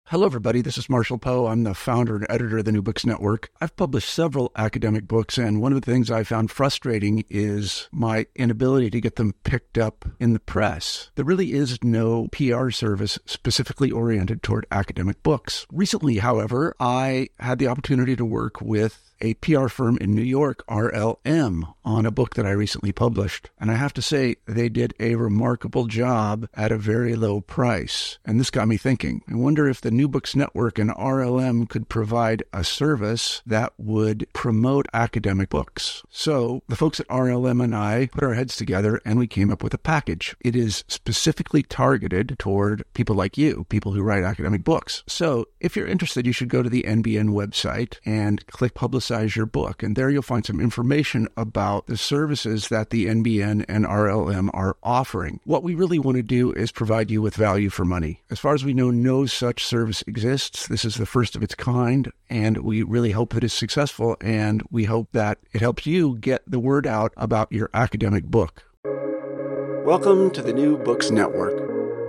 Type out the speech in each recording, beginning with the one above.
Hello, everybody. This is Marshall Poe. I'm the founder and editor of the New Books Network. I've published several academic books, and one of the things I found frustrating is my inability to get them picked up in the press. There really is no PR service specifically oriented toward academic books. Recently, however, I had the opportunity to work with a PR firm in New York, RLM, on a book that I recently published. And I have to say, they did a remarkable job at a very low price. And this got me thinking. I wonder if the New Books Network and RLM could provide a service that would promote academic books. So the folks at RLM and I put our heads together and we came up with a package. It is specifically targeted toward people like you, people who write academic books. So if you're interested, you should go to the NBN website and click Publicize Your Book. And there you'll find some information about the services that the NBN and RLM are offering. What we really want to do is provide you with value for money. As far as we know, no such service exists. This is the first of its kind, and we really hope that it's successful, and we hope that it helps you get the word out about your academic book. Welcome to the New Books Network.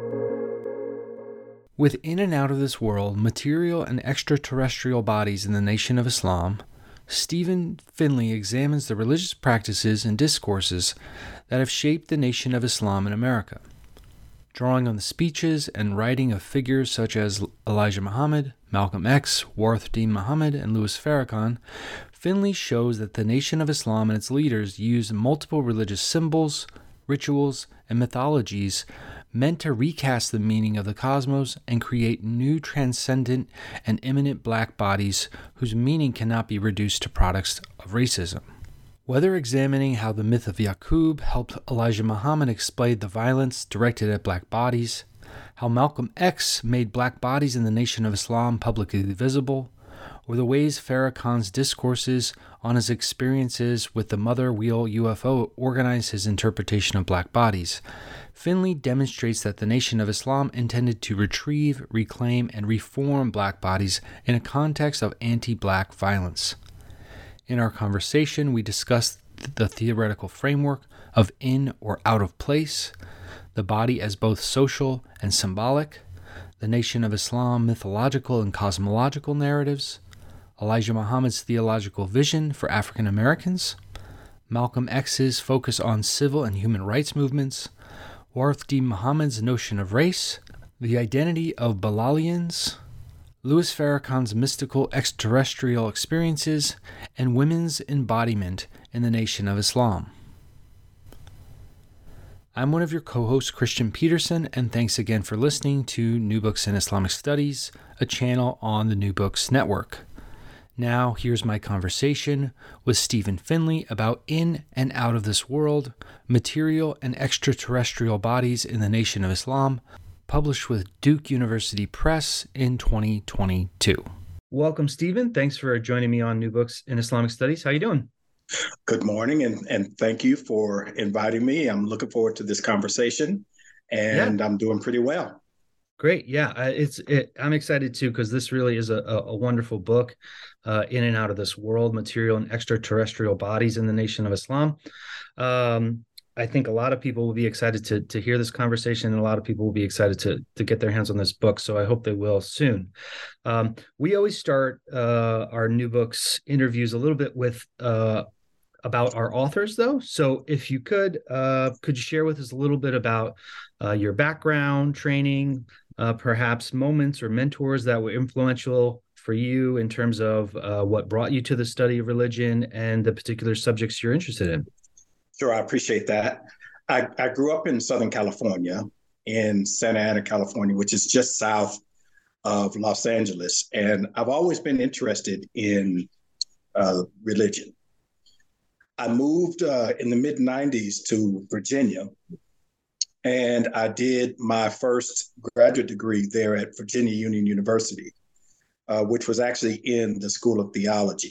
With In and Out of This World, Material and Extraterrestrial Bodies in the Nation of Islam, Stephen Finley examines the religious practices and discourses that have shaped the Nation of Islam in America. Drawing on the speeches and writing of figures such as Elijah Muhammad, Malcolm X, Warith Deen Muhammad, and Louis Farrakhan, Finley shows that the Nation of Islam and its leaders used multiple religious symbols, rituals, and mythologies meant to recast the meaning of the cosmos and create new transcendent and immanent black bodies whose meaning cannot be reduced to products of racism. Whether examining how the myth of Yaqub helped Elijah Muhammad explain the violence directed at black bodies, how Malcolm X made black bodies in the Nation of Islam publicly visible, or the ways Farrakhan's discourses on his experiences with the mother wheel UFO organized his interpretation of black bodies, Finley demonstrates that the Nation of Islam intended to retrieve, reclaim, and reform black bodies in a context of anti-black violence. In our conversation, we discussed the theoretical framework of in or out of place, the body as both social and symbolic, the Nation of Islam mythological and cosmological narratives, Elijah Muhammad's theological vision for African Americans, Malcolm X's focus on civil and human rights movements, Warith Deen Muhammad's notion of race, the identity of Bilalians, Louis Farrakhan's mystical extraterrestrial experiences, and women's embodiment in the Nation of Islam. I'm one of your co-hosts, Christian Peterson, and thanks again for listening to New Books in Islamic Studies, a channel on the New Books Network. Now, here's my conversation with Stephen Finley about In and Out of This World, Material and Extraterrestrial Bodies in the Nation of Islam, published with Duke University Press in 2022. Welcome, Stephen. Thanks for joining me on New Books in Islamic Studies. How you doing? Good morning, and thank you for inviting me. I'm looking forward to this conversation, and I'm doing pretty well. Great. Yeah, I'm excited too, because this really is a wonderful book, In and Out of This World, Material and Extraterrestrial Bodies in the Nation of Islam. I think a lot of people will be excited to hear this conversation, and a lot of people will be excited to get their hands on this book. So I hope they will soon. We always start our New Books interviews a little bit with about our authors, though. So if you could you share with us a little bit about your background, training, perhaps moments or mentors that were influential for you in terms of what brought you to the study of religion and the particular subjects you're interested in? Sure, I appreciate that. I grew up in Southern California, in Santa Ana, California, which is just south of Los Angeles. And I've always been interested in religion. I moved in the mid-90s to Virginia, and I did my first graduate degree there at Virginia Union University, which was actually in the School of Theology.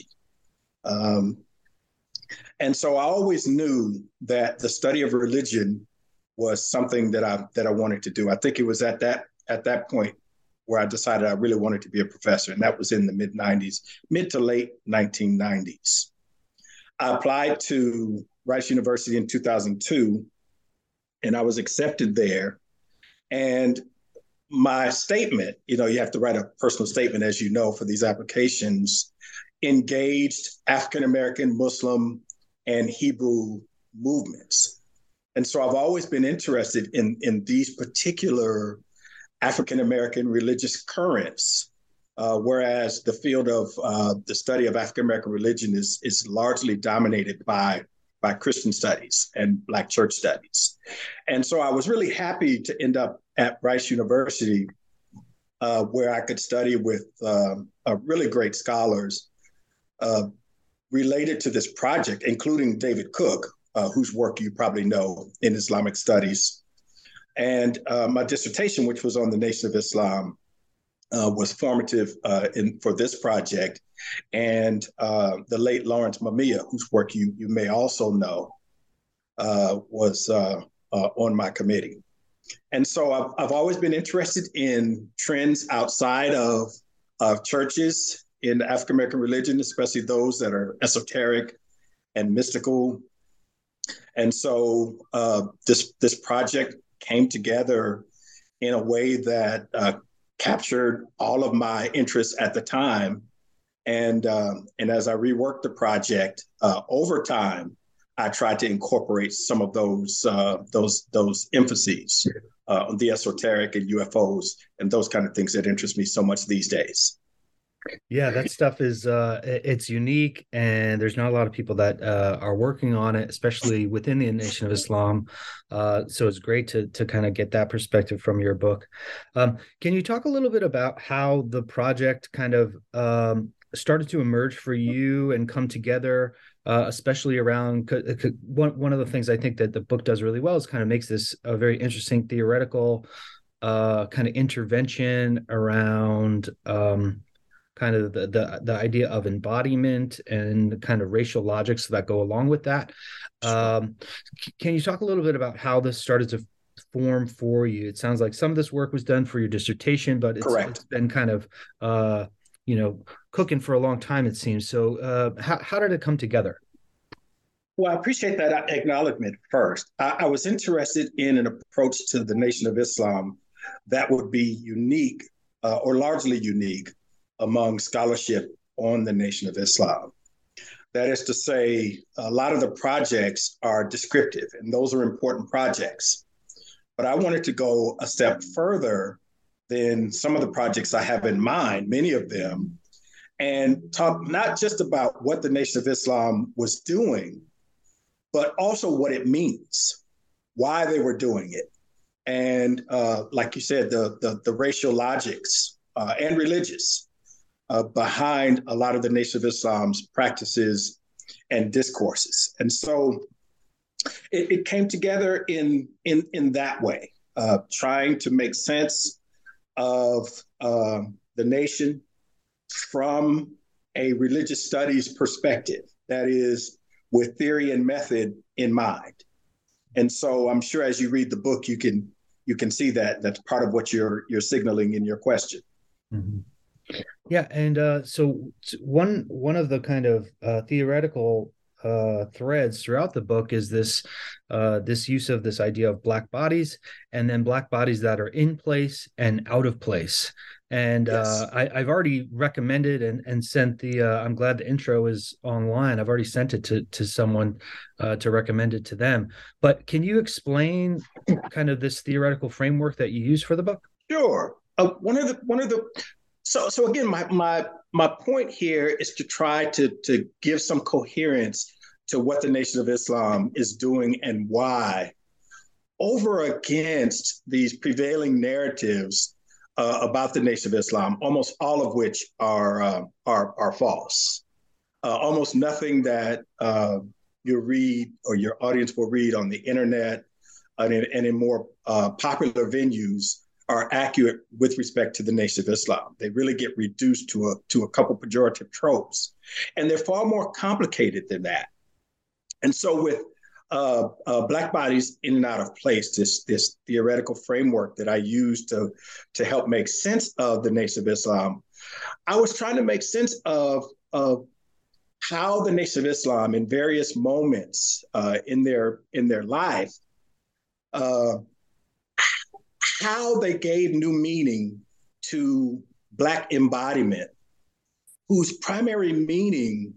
And so I always knew that the study of religion was something that I wanted to do. I think it was at that point where I decided I really wanted to be a professor, and that was in the mid-90s, mid to late 1990s. I applied to Rice University in 2002, and I was accepted there. And my statement, you have to write a personal statement, as you know, for these applications, engaged African American, Muslim, and Hebrew movements. And so I've always been interested in these particular African American religious currents, whereas the field of the study of African American religion is largely dominated by Christian studies and Black church studies. And so I was really happy to end up at Rice University, where I could study with really great scholars related to this project, including David Cook, whose work you probably know in Islamic studies. And my dissertation, which was on the Nation of Islam, was formative for this project. And the late Lawrence Mamiya, whose work you may also know, was on my committee. And so I've always been interested in trends outside of churches in African American religion, especially those that are esoteric and mystical. And so this project came together in a way that captured all of my interests at the time. And as I reworked the project over time, I tried to incorporate some of those emphases on the esoteric and UFOs and those kind of things that interest me so much these days. Yeah, that stuff is it's unique, and there's not a lot of people that are working on it, especially within the Nation of Islam. So it's great to kind of get that perspective from your book. Can you talk a little bit about how the project kind of started to emerge for you and come together, especially around one of the things I think that the book does really well is kind of makes this a very interesting theoretical kind of intervention around kind of the idea of embodiment and kind of racial logics that go along with that. Can you talk a little bit about how this started to form for you? It sounds like some of this work was done for your dissertation, but it's been kind of cooking for a long time, it seems. So how did it come together? Well, I appreciate that acknowledgement first. I was interested in an approach to the Nation of Islam that would be unique or largely unique among scholarship on the Nation of Islam. That is to say, a lot of the projects are descriptive, and those are important projects. But I wanted to go a step further than some of the projects I have in mind, many of them, and talk not just about what the Nation of Islam was doing, but also what it means, why they were doing it. And like you said, the racial logics and religious behind a lot of the Nation of Islam's practices and discourses. And so it came together in that way, trying to make sense of the nation from a religious studies perspective, that is, with theory and method in mind. And so I'm sure as you read the book, you can see that that's part of what you're signaling in your question. Mm-hmm. Yeah, and so one of the kind of theoretical threads throughout the book is this use of this idea of Black bodies, and then Black bodies that are in place and out of place. And yes. I've already recommended and sent the. I'm glad the intro is online. I've already sent it to someone to recommend it to them. But can you explain kind of this theoretical framework that you use for the book? Sure. One of the. So again, my point here is to try to give some coherence to what the Nation of Islam is doing and why, over against these prevailing narratives about the Nation of Islam, almost all of which are false. Almost nothing that you read or your audience will read on the internet and in more popular venues are accurate with respect to the Nation of Islam. They really get reduced to a couple pejorative tropes, and they're far more complicated than that. And so with Black bodies in and out of place, this theoretical framework that I use to help make sense of the Nation of Islam, I was trying to make sense of how the Nation of Islam in various moments in their life, how they gave new meaning to Black embodiment, whose primary meaning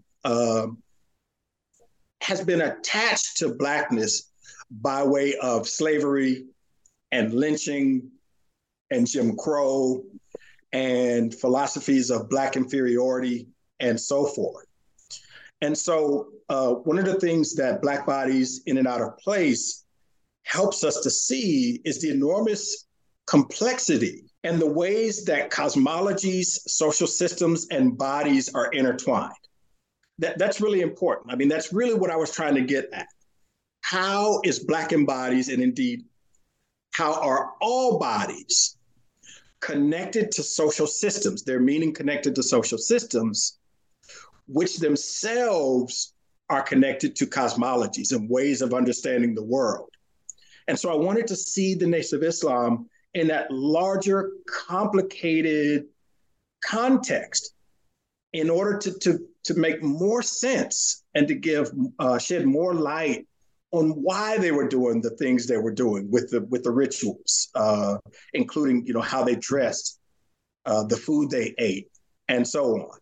has been attached to Blackness by way of slavery and lynching and Jim Crow and philosophies of Black inferiority and so forth. And so one of the things that Black Bodies in and Out of Place helps us to see is the enormous complexity and the ways that cosmologies, social systems, and bodies are intertwined. That's really important. I mean, that's really what I was trying to get at. How is Black embodies, and indeed, how are all bodies connected to social systems, their meaning connected to social systems, which themselves are connected to cosmologies and ways of understanding the world. And so I wanted to see the Nation of Islam in that larger, complicated context in order to make more sense and to give shed more light on why they were doing the things they were doing with the rituals, including how they dressed, the food they ate, and so on.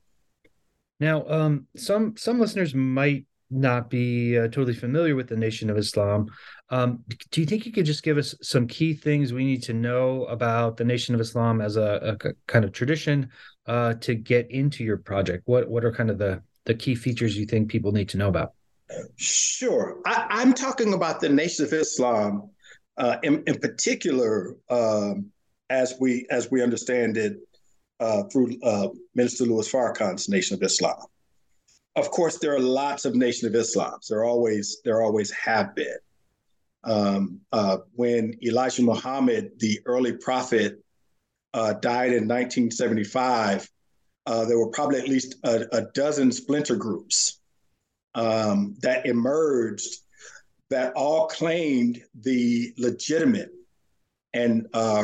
Now, some listeners might not be totally familiar with the Nation of Islam. Do you think you could just give us some key things we need to know about the Nation of Islam as a kind of tradition to get into your project? What are kind of the key features you think people need to know about? Sure. I'm talking about the Nation of Islam in particular, as we understand it through Minister Louis Farrakhan's Nation of Islam. Of course, there are lots of Nation of Islams. There always have been. When Elijah Muhammad, the early prophet, died in 1975, there were probably at least a dozen splinter groups that emerged that all claimed the legitimate and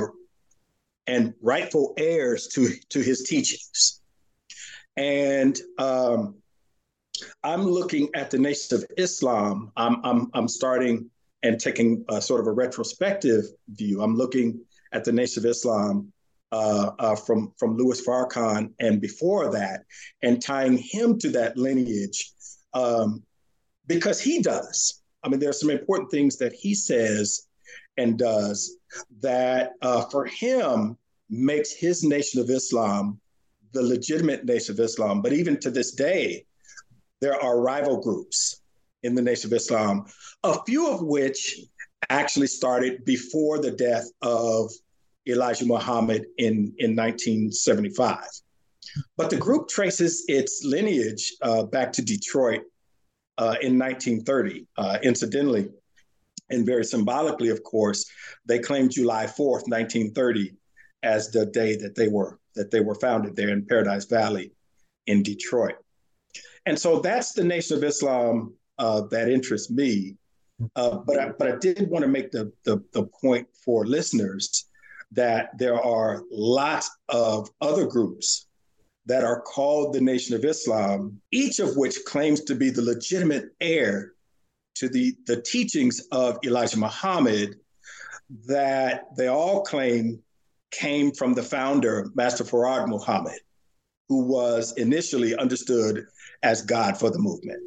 rightful heirs to his teachings. And I'm looking at the Nation of Islam. I'm starting and taking a sort of a retrospective view. I'm looking at the Nation of Islam from Louis Farrakhan and before that, and tying him to that lineage because he does. I mean, there are some important things that he says and does that for him makes his Nation of Islam the legitimate Nation of Islam. But even to this day, there are rival groups in the Nation of Islam, a few of which actually started before the death of Elijah Muhammad in 1975. But the group traces its lineage back to Detroit in 1930. Incidentally, and very symbolically, of course, they claim July 4th, 1930, as the day that they were founded there in Paradise Valley in Detroit. And so that's the Nation of Islam that interests me. But I did want to make the point for listeners that there are lots of other groups that are called the Nation of Islam, each of which claims to be the legitimate heir to the teachings of Elijah Muhammad, that they all claim came from the founder, Master Farad Muhammad, who was initially understood as God for the movement.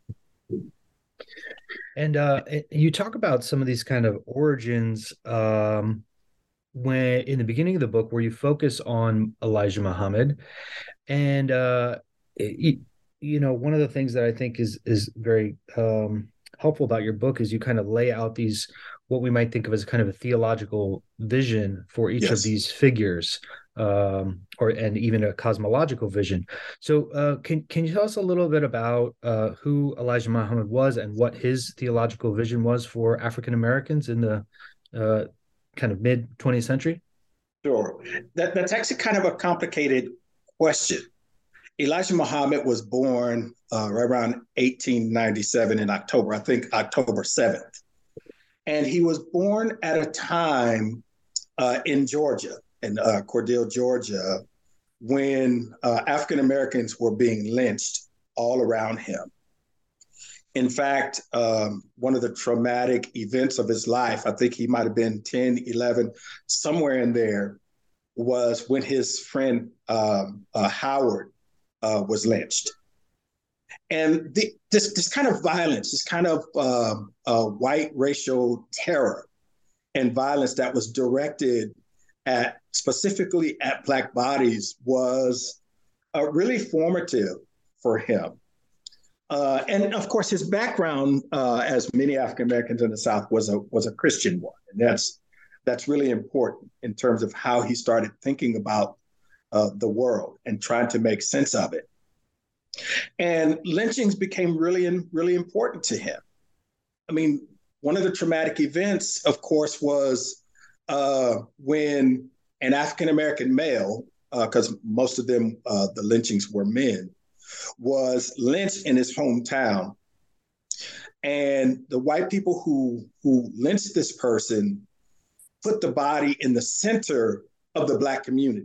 And you talk about some of these kind of origins when in the beginning of the book, where you focus on Elijah Muhammad, and one of the things that I think is very helpful about your book is you kind of lay out these what we might think of as kind of a theological vision for each of these figures, and even a cosmological vision. So can you tell us a little bit about who Elijah Muhammad was and what his theological vision was for African Americans in the kind of mid 20th century? Sure. That's actually kind of a complicated question. Elijah Muhammad was born right around 1897 in October, I think October 7th. And he was born at a time in Georgia, in Cordele, Georgia, when African Americans were being lynched all around him. In fact, one of the traumatic events of his life, I think he might have been 10, 11, somewhere in there, was when his friend Howard was lynched. And this kind of violence, this kind of white racial terror and violence that was directed at specifically at Black bodies was really formative for him. And of course, his background, as many African Americans in the South, was a Christian one, and that's really important in terms of how he started thinking about the world and trying to make sense of it. And lynchings became really important to him. I mean, one of the traumatic events, of course, was when an African American male, because most of them, the lynchings were men, was lynched in his hometown. And the white people who lynched this person put the body in the center of the Black community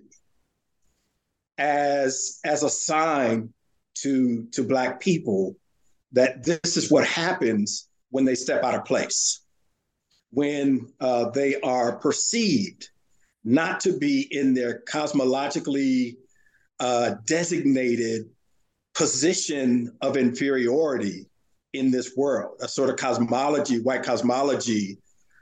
as a sign to Black people that this is what happens when they step out of place, when they are perceived not to be in their cosmologically designated position of inferiority in this world, a sort of cosmology, white cosmology,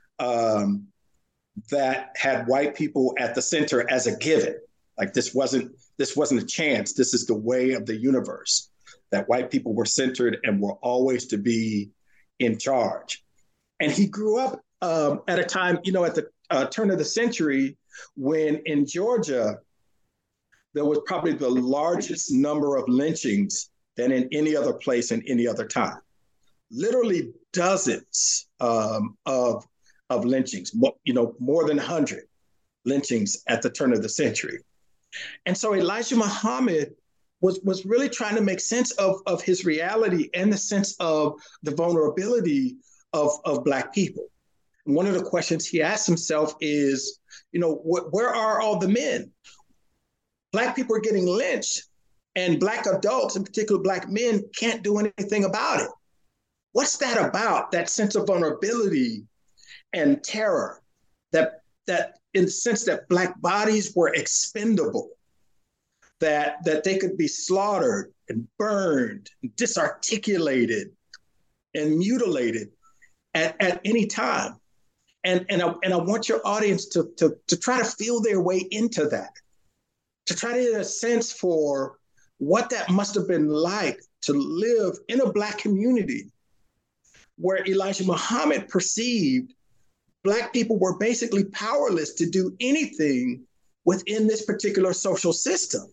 that had white people at the center as a given. Like this wasn't a chance. This is the way of the universe, that white people were centered and were always to be in charge. And he grew up at a time, at the turn of the century, when in Georgia, there was probably the largest number of lynchings than in any other place in any other time. Literally dozens of lynchings, more than 100 lynchings at the turn of the century. And so Elijah Muhammad was really trying to make sense of his reality and the sense of the vulnerability of Black people. And one of the questions he asked himself is, where are all the men? Black people are getting lynched, and Black adults, in particular Black men, can't do anything about it. What's that about, that sense of vulnerability and terror, that in the sense that Black bodies were expendable, that they could be slaughtered and burned, and disarticulated and mutilated at any time? And I want your audience to try to feel their way into that, to try to get a sense for what that must have been like to live in a Black community where Elijah Muhammad perceived Black people were basically powerless to do anything within this particular social system,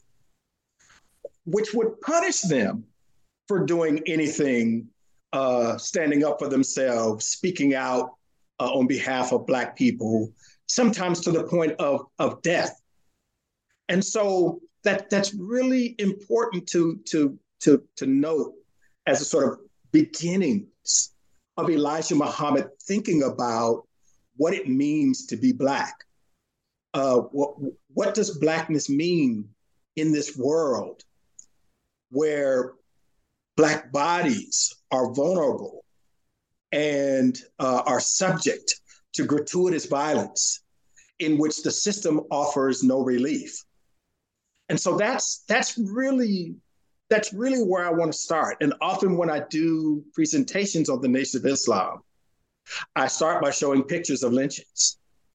which would punish them for doing anything, standing up for themselves, speaking out on behalf of Black people, sometimes to the point of death. And so that's really important to note as a sort of beginnings of Elijah Muhammad thinking about what it means to be Black. What does Blackness mean in this world where Black bodies are vulnerable and are subject to gratuitous violence in which the system offers no relief? And so that's really where I want to start. And often when I do presentations on the Nation of Islam, I start by showing pictures of lynchings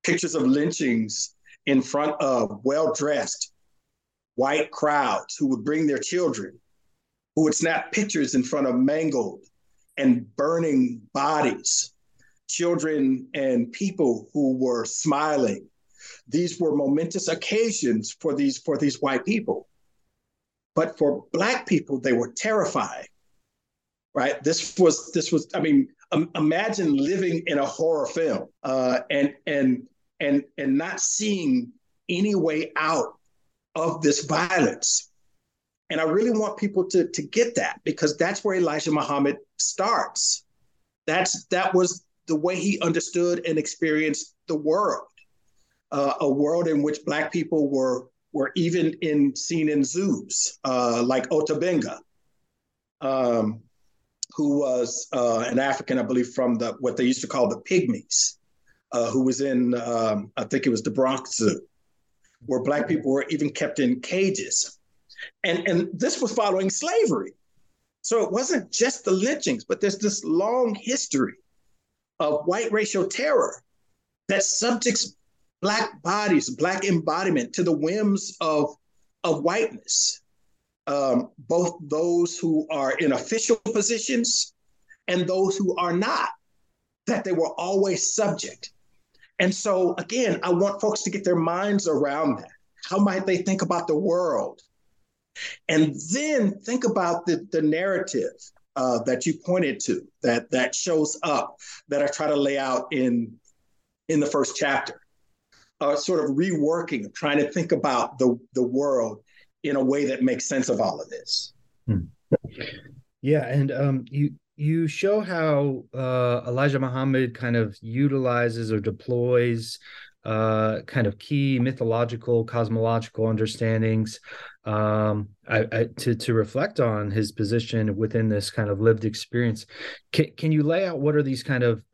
in front of well-dressed white crowds who would bring their children, who would snap pictures in front of mangled and burning bodies, children and people who were smiling. These were momentous occasions for these white people. But for Black people, they were terrifying, right? This was, I mean, imagine living in a horror film and not seeing any way out of this violence. And I really want people to get that, because that's where Elijah Muhammad starts. That was the way he understood and experienced the world, a world in which Black people were seen in zoos like Ota Benga, who was an African, I believe, from what they used to call the Pygmies, who was in, I think it was the Bronx Zoo, where Black people were even kept in cages. And this was following slavery. So it wasn't just the lynchings, but there's this long history of white racial terror that subjects Black bodies, Black embodiment to the whims of whiteness, both those who are in official positions and those who are not, that they were always subject. And so, again, I want folks to get their minds around that. How might they think about the world? And then think about the narrative that you pointed to, that shows up, that I try to lay out in the first chapter. Sort of reworking, trying to think about the world in a way that makes sense of all of this. Yeah, and you show how Elijah Muhammad kind of utilizes or deploys kind of key mythological, cosmological understandings to reflect on his position within this kind of lived experience. Can you lay out what are these kind of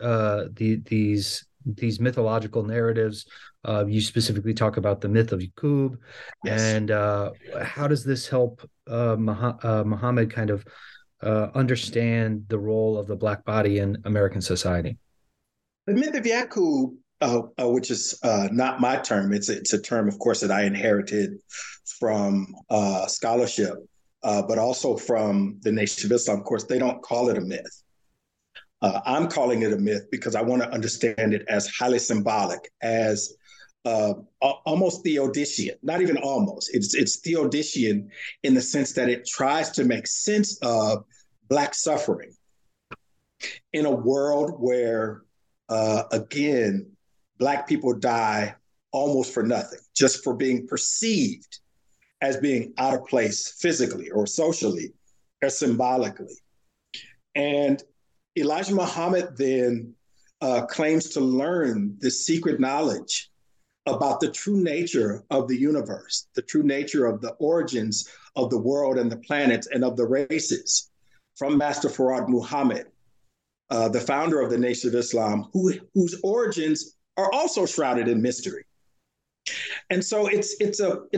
these mythological narratives? You specifically talk about the myth of Yaqub, yes. And how does this help Muhammad kind of understand the role of the Black body in American society? The myth of Yaqub, which is not my term, it's a term, of course, that I inherited from scholarship, but also from the Nation of Islam. Of course, they don't call it a myth. I'm calling it a myth because I want to understand it as highly symbolic, as almost Theodician, not even almost. It's Theodician in the sense that it tries to make sense of Black suffering in a world where, again, Black people die almost for nothing, just for being perceived as being out of place physically or socially or symbolically. And Elijah Muhammad then claims to learn this secret knowledge about the true nature of the universe, the true nature of the origins of the world and the planets and of the races from Master Fard Muhammad, the founder of the Nation of Islam, whose origins are also shrouded in mystery. And so it's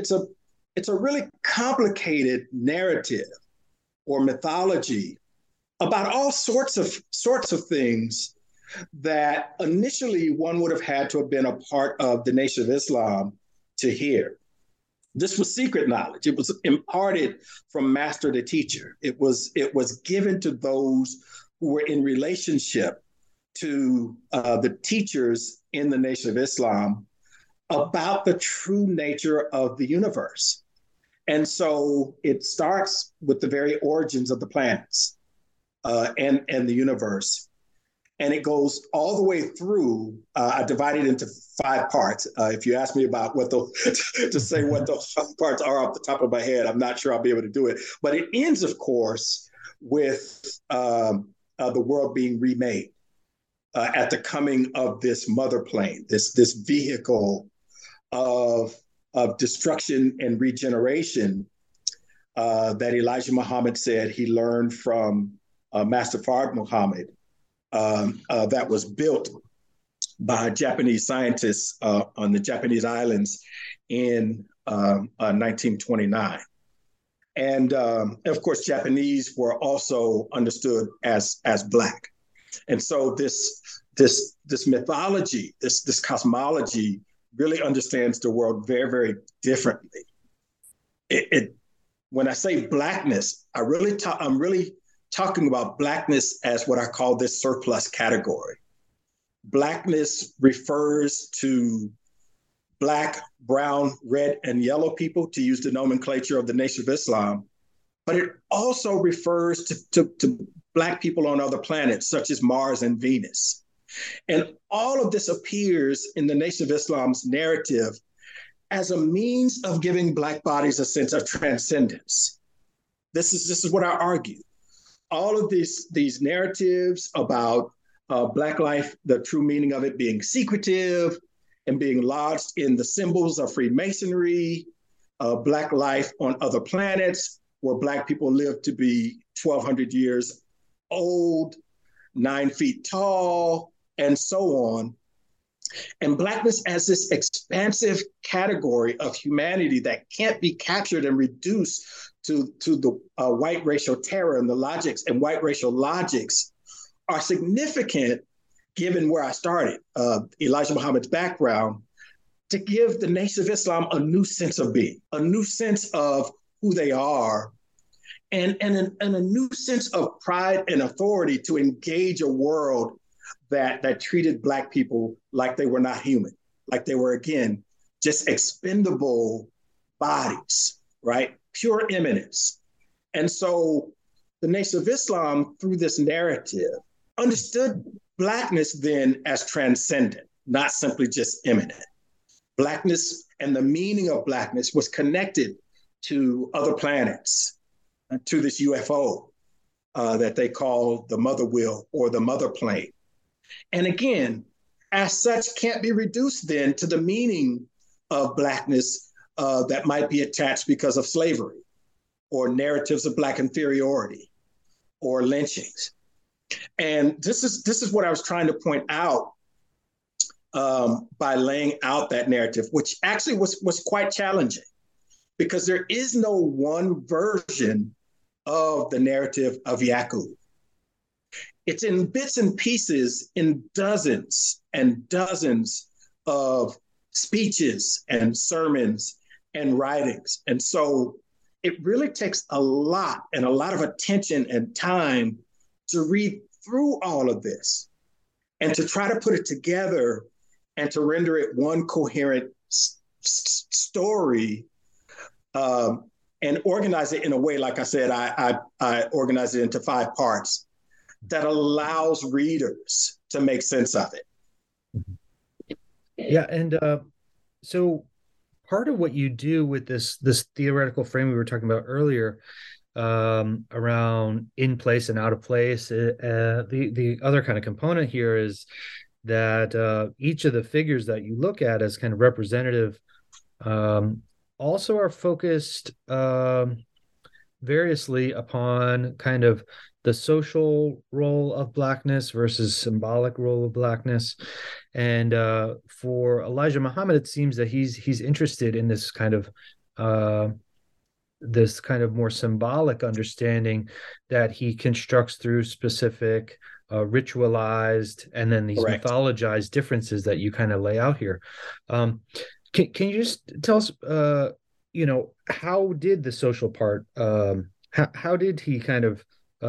a really complicated narrative or mythology about all sorts of things that initially one would have had to have been a part of the Nation of Islam to hear. This was secret knowledge. It was imparted from master to teacher. It was given to those who were in relationship to the teachers in the Nation of Islam about the true nature of the universe. And so it starts with the very origins of the planets and the universe. And it goes all the way through. I divided it into 5 parts. If you ask me about to say what those 5 parts are off the top of my head, I'm not sure I'll be able to do it. But it ends, of course, with the world being remade at the coming of this mother plane, this vehicle of destruction and regeneration that Elijah Muhammad said he learned from Master Fard Muhammad. That was built by Japanese scientists on the Japanese islands in 1929. And of course, Japanese were also understood as Black. And so this mythology, this cosmology really understands the world very, very differently. When I say Blackness, I'm really talking about Blackness as what I call this surplus category. Blackness refers to Black, brown, red, and yellow people, to use the nomenclature of the Nation of Islam, but it also refers to Black people on other planets, such as Mars and Venus. And all of this appears in the Nation of Islam's narrative as a means of giving Black bodies a sense of transcendence. This is what I argue. All of these narratives about Black life, the true meaning of it being secretive and being lodged in the symbols of Freemasonry, Black life on other planets where Black people live to be 1,200 years old, 9 feet tall, and so on. And Blackness as this expansive category of humanity that can't be captured and reduced to the white racial terror, and the logics and white racial logics are significant given where I started, Elijah Muhammad's background, to give the Nation of Islam a new sense of being, a new sense of who they are, and a new sense of pride and authority to engage a world that treated Black people like they were not human, like they were, again, just expendable bodies, right? Pure eminence. And so the Nation of Islam, through this narrative, understood Blackness then as transcendent, not simply just immanent. Blackness and the meaning of Blackness was connected to other planets, to this UFO that they call the mother wheel or the mother plane. And again, as such, can't be reduced then to the meaning of Blackness that might be attached because of slavery or narratives of Black inferiority or lynchings. And this is what I was trying to point out by laying out that narrative, which actually was quite challenging, because there is no one version of the narrative of Yaqub. It's in bits and pieces in dozens and dozens of speeches and sermons and writings. And so it really takes a lot of attention and time to read through all of this and to try to put it together and to render it one coherent story, and organize it in a way, like I said, I organize it into 5 parts that allows readers to make sense of it. Yeah, and so part of what you do with this theoretical frame we were talking about earlier, around in place and out of place, the other kind of component here is that each of the figures that you look at as kind of representative also are focused variously upon kind of the social role of Blackness versus symbolic role of Blackness. And for Elijah Muhammad, it seems that he's interested in this kind of more symbolic understanding that he constructs through specific ritualized and then these Correct. mythologized differences that you kind of lay out here. Can you just tell us, how did the social part, how did he kind of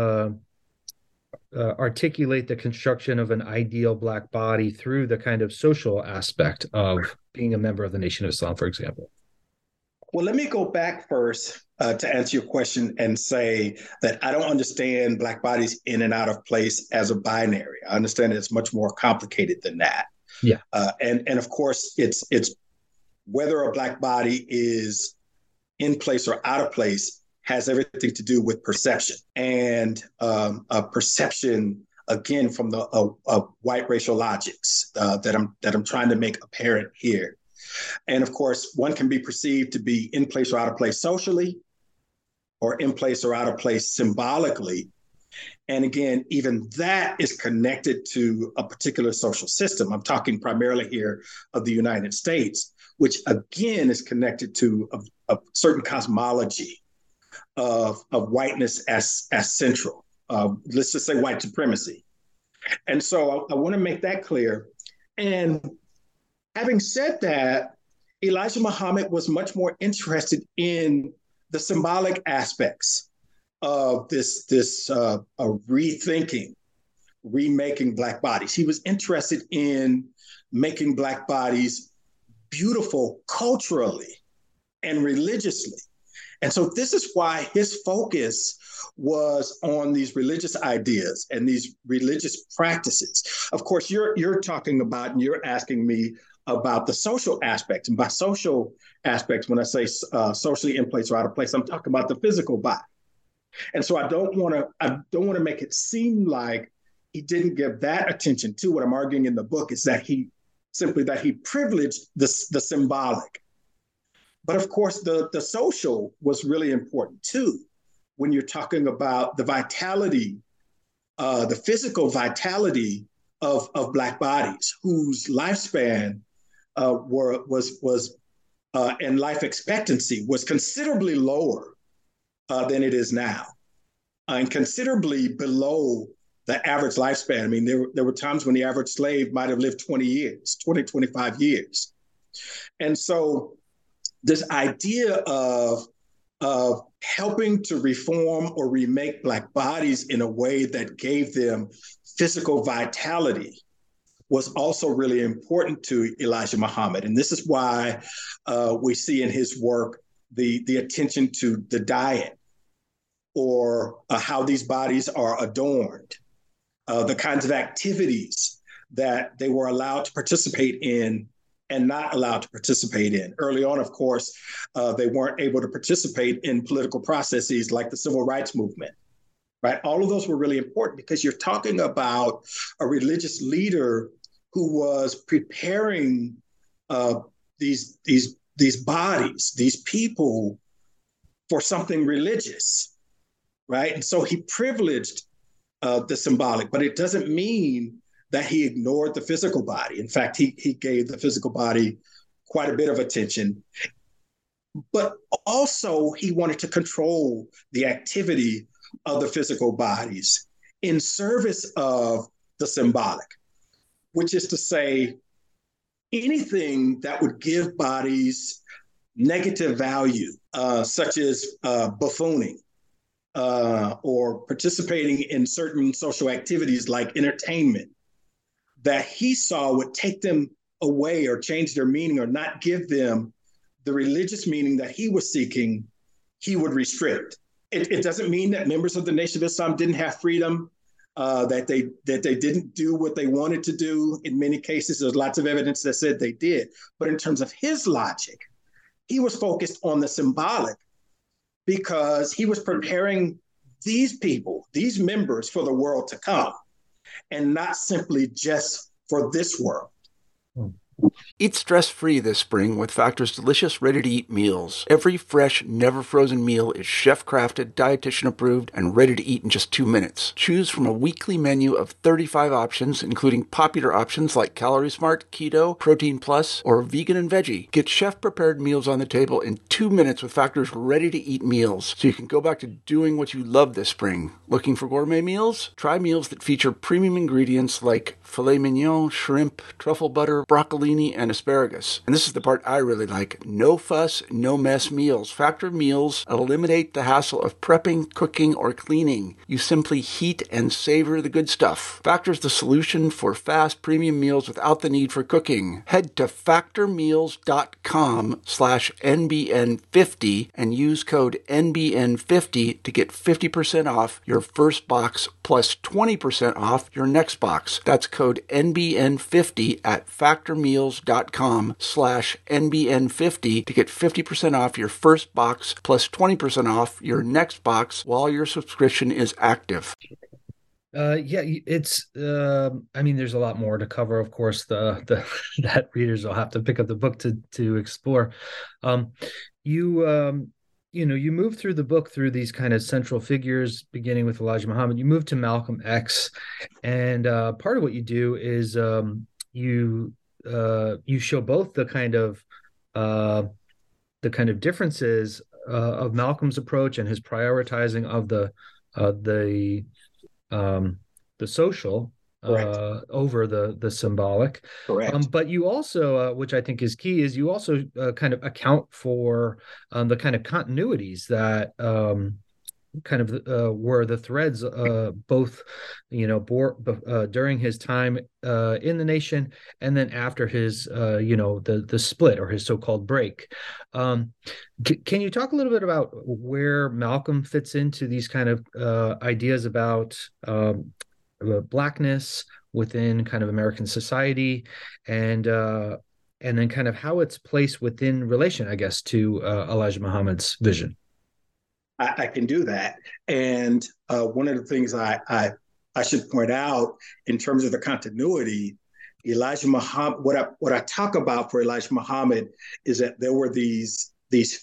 articulate the construction of an ideal Black body through the kind of social aspect of being a member of the Nation of Islam, for example? Well, let me go back first to answer your question and say that I don't understand Black bodies in and out of place as a binary. I understand it's much more complicated than that. Yeah. And of course, it's whether a Black body is in place or out of place has everything to do with perception, and a perception, again, from the white racial logics that I'm trying to make apparent here. And of course, one can be perceived to be in place or out of place socially, or in place or out of place symbolically. And again, even that is connected to a particular social system. I'm talking primarily here of the United States, which again is connected to a certain cosmology of whiteness as central. Let's just say white supremacy. And so I want to make that clear. And having said that, Elijah Muhammad was much more interested in the symbolic aspects of this rethinking, remaking Black bodies. He was interested in making Black bodies beautiful culturally and religiously. And so this is why his focus was on these religious ideas and these religious practices. Of course, you're talking about, and you're asking me about the social aspects. And by social aspects, when I say socially in place or out of place, I'm talking about the physical body. And so I don't want to make it seem like he didn't give that attention to. What I'm arguing in the book is that he privileged the symbolic. But of course, the social was really important too, when you're talking about the vitality the physical vitality of Black bodies whose lifespan was and life expectancy was considerably lower than it is now, and considerably below the average lifespan. I mean, there were times when the average slave might have lived 20 years, 20, 25 years. And so this idea of helping to reform or remake Black bodies in a way that gave them physical vitality was also really important to Elijah Muhammad. And this is why we see in his work the attention to the diet, or how these bodies are adorned, the kinds of activities that they were allowed to participate in and not allowed to participate in. Early on, of course, they weren't able to participate in political processes like the civil rights movement, right? All of those were really important because you're talking about a religious leader who was preparing these bodies, these people, for something religious, right? And so he privileged the symbolic, but it doesn't mean that he ignored the physical body. In fact, he gave the physical body quite a bit of attention, but also he wanted to control the activity of the physical bodies in service of the symbolic, which is to say, anything that would give bodies negative value, such as buffooning, or participating in certain social activities like entertainment, that he saw would take them away or change their meaning or not give them the religious meaning that he was seeking, he would restrict. It doesn't mean that members of the Nation of Islam didn't have freedom, that they didn't do what they wanted to do. In many cases, there's lots of evidence that said they did. But in terms of his logic, he was focused on the symbolic because he was preparing these people, these members, for the world to come, and not simply just for this world. Eat stress-free this spring with Factor's delicious, ready-to-eat meals. Every fresh, never-frozen meal is chef-crafted, dietitian-approved, and ready to eat in just 2 minutes. Choose from a weekly menu of 35 options, including popular options like Calorie Smart, Keto, Protein Plus, or Vegan and Veggie. Get chef-prepared meals on the table in 2 minutes with Factor's ready-to-eat meals, so you can go back to doing what you love this spring. Looking for gourmet meals? Try meals that feature premium ingredients like filet mignon, shrimp, truffle butter, broccolini, and asparagus. And this is the part I really like. No fuss, no mess meals. Factor meals eliminate the hassle of prepping, cooking, or cleaning. You simply heat and savor the good stuff. Factor's the solution for fast premium meals without the need for cooking. Head to factormeals.com/NBN50 and use code NBN50 to get 50% off your first box plus 20% off your next box. That's code NBN50 at factormeals.com/NBN50 to get 50% off your first box plus 20% off your next box while your subscription is active. It's I mean, there's a lot more to cover, of course, the that readers will have to pick up the book to explore. You move through the book through these kind of central figures, beginning with Elijah Muhammad. You move to Malcolm X, and part of what you do is you show both the kind of differences of Malcolm's approach and his prioritizing of the social over the symbolic. Correct. But you also, which I think is key, is you also kind of account for the kind of continuities that were the threads both during his time in the nation and then after his the split or his so-called break. Can you talk a little bit about where Malcolm fits into these kind of ideas about Blackness within kind of American society, and then kind of how it's placed within relation, I guess, to Elijah Muhammad's vision? I can do that. And one of the things I should point out in terms of the continuity, Elijah Muhammad, what I talk about for Elijah Muhammad is that there were these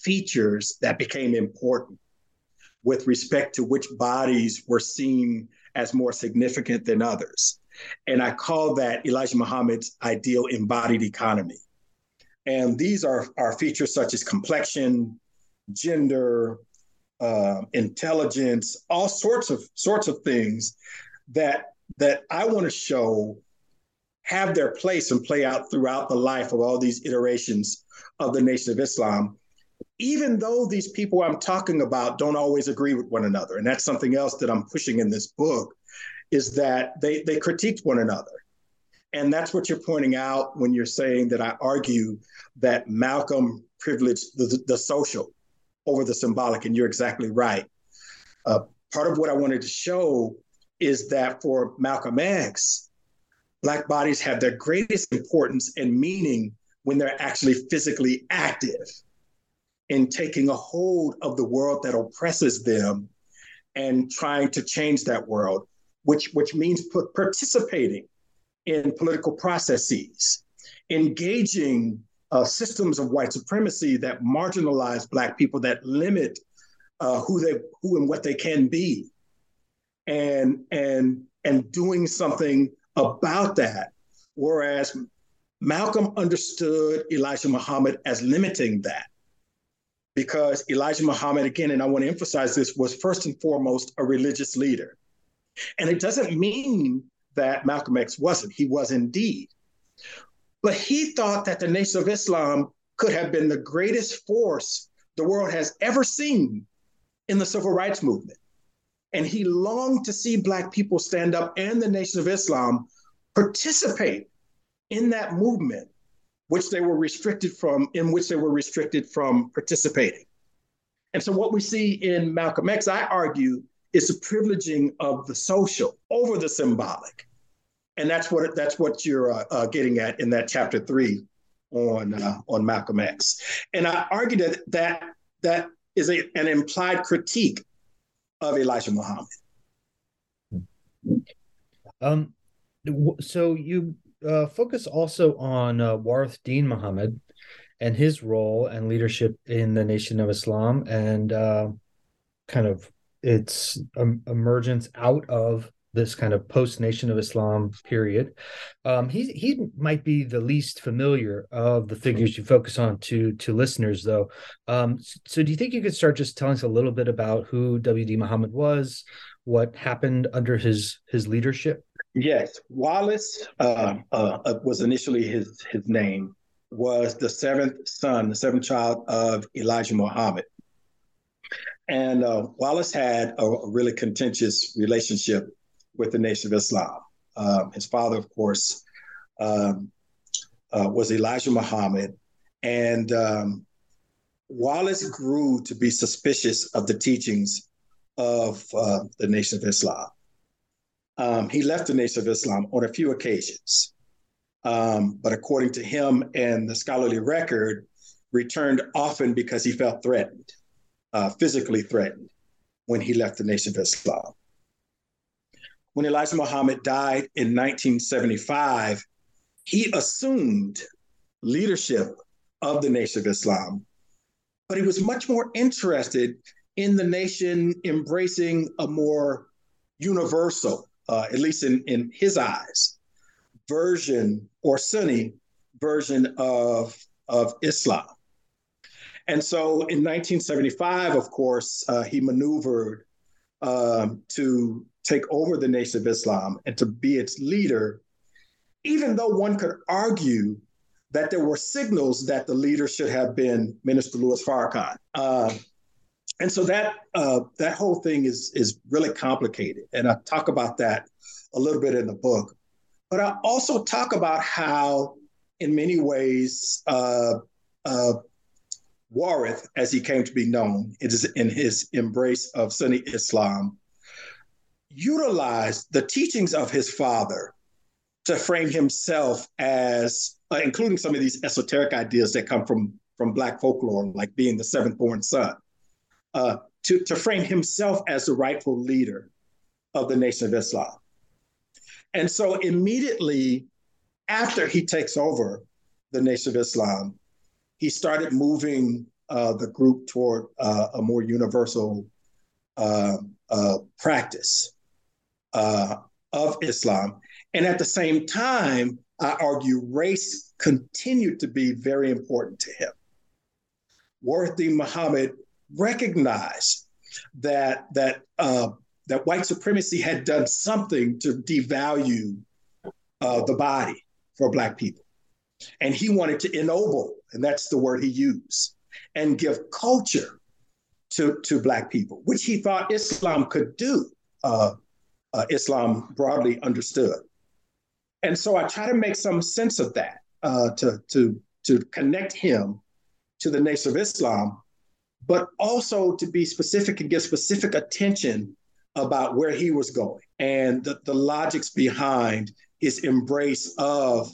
features that became important with respect to which bodies were seen as more significant than others. And I call that Elijah Muhammad's ideal embodied economy. And these are features such as complexion, gender, intelligence, all sorts of things that I want to show have their place and play out throughout the life of all these iterations of the Nation of Islam, even though these people I'm talking about don't always agree with one another. And that's something else that I'm pushing in this book, is that they critique one another. And that's what you're pointing out when you're saying that I argue that Malcolm privileged the social over the symbolic, and you're exactly right. Part of what I wanted to show is that for Malcolm X, Black bodies have their greatest importance and meaning when they're actually physically active in taking a hold of the world that oppresses them and trying to change that world, which means participating in political processes, engaging systems of white supremacy that marginalize Black people, that limit who and what they can be, and doing something about that. Whereas Malcolm understood Elijah Muhammad as limiting that, because Elijah Muhammad, again, and I want to emphasize this, was first and foremost a religious leader. And it doesn't mean that Malcolm X wasn't. He was indeed. But he thought that the Nation of Islam could have been the greatest force the world has ever seen in the civil rights movement. And he longed to see Black people stand up and the Nation of Islam participate in that movement, in which they were restricted from participating. And so what we see in Malcolm X, I argue, is the privileging of the social over the symbolic. And that's what you're getting at in that chapter 3 on Malcolm X. And I argue that is an implied critique of Elijah Muhammad. So you focus also on Warith Deen Muhammad and his role and leadership in the Nation of Islam, and kind of its emergence out of this kind of post-Nation of Islam period. He might be the least familiar of the figures you focus on to listeners, though. So do you think you could start just telling us a little bit about who W.D. Muhammad was, what happened under his leadership? Yes, Wallace was initially his name, was the seventh child of Elijah Muhammad. And Wallace had a really contentious relationship with the Nation of Islam. His father, of course, was Elijah Muhammad. And Wallace grew to be suspicious of the teachings of the Nation of Islam. He left the Nation of Islam on a few occasions, but according to him and the scholarly record, returned often because he felt threatened, physically threatened, when he left the Nation of Islam. When Elijah Muhammad died in 1975, he assumed leadership of the Nation of Islam, but he was much more interested in the nation embracing a more universal, at least in his eyes, version or Sunni version of Islam. And so in 1975, of course, he maneuvered to take over the Nation of Islam and to be its leader, even though one could argue that there were signals that the leader should have been Minister Louis Farrakhan. And so that whole thing is really complicated. And I talk about that a little bit in the book. But I also talk about how, in many ways, Warith, as he came to be known, it is in his embrace of Sunni Islam, utilized the teachings of his father to frame himself as, including some of these esoteric ideas that come from Black folklore, like being the seventh born son, to frame himself as the rightful leader of the Nation of Islam. And so immediately after he takes over the Nation of Islam, he started moving the group toward a more universal practice. uh, of Islam. And at the same time, I argue race continued to be very important to him. Warith Muhammad recognized that white supremacy had done something to devalue the body for Black people. And he wanted to ennoble, and that's the word he used, and give culture to Black people, which he thought Islam could do, Islam broadly understood. And so I try to make some sense of that, to connect him to the Nation of Islam, but also to be specific and give specific attention about where he was going and the logics behind his embrace of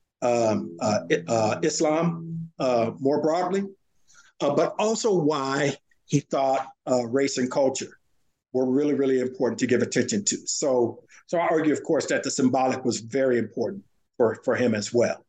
Islam more broadly, but also why he thought race and culture were really, really important to give attention to. So I argue, of course, that the symbolic was very important for him as well.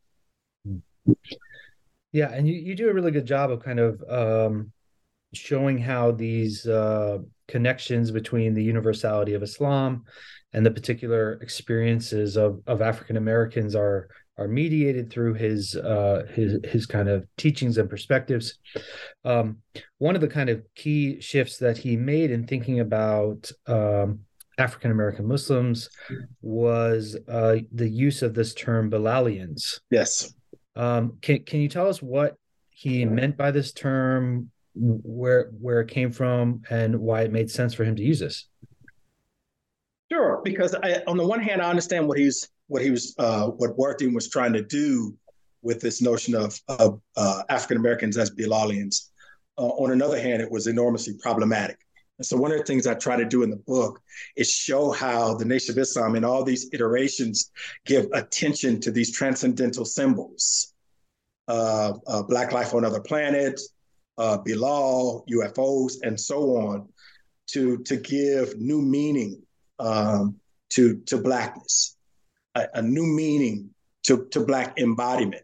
Yeah, and you do a really good job of kind of showing how these connections between the universality of Islam and the particular experiences of African Americans are mediated through his kind of teachings and perspectives. One of the kind of key shifts that he made in thinking about African American Muslims was the use of this term Bilalians. Yes. Can you tell us what he meant by this term, where it came from, and why it made sense for him to use this? Sure, because on the one hand, I understand what Warith was trying to do with this notion of African Americans as Bilalians. On another hand, it was enormously problematic. And so one of the things I try to do in the book is show how the Nation of Islam in all these iterations give attention to these transcendental symbols, Black life on other planets, Bilal, UFOs, and so on, to give new meaning to Blackness, a new meaning to Black embodiment.